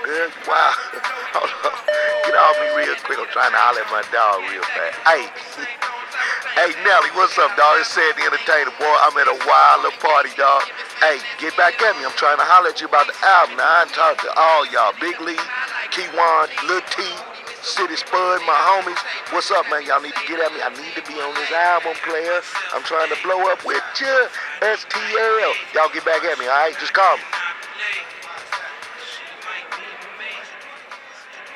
girl. Wow. Hold on. Get off me real quick. I'm trying to holler at my dog real fast. Hey. Hey, Nelly, what's up, dog? It's Ced the Entertainer, boy. I'm at a wild little party, dog. Hey, get back at me. I'm trying to holler at you about the album. Now, I done talked to all y'all. Big Lee, Keywan, Lil T, City Spud, my homies. What's up, man? Y'all need to get at me. I need to be on this album, player. I'm trying to blow up with you. STL. Y'all get back at me, all right? Just call me.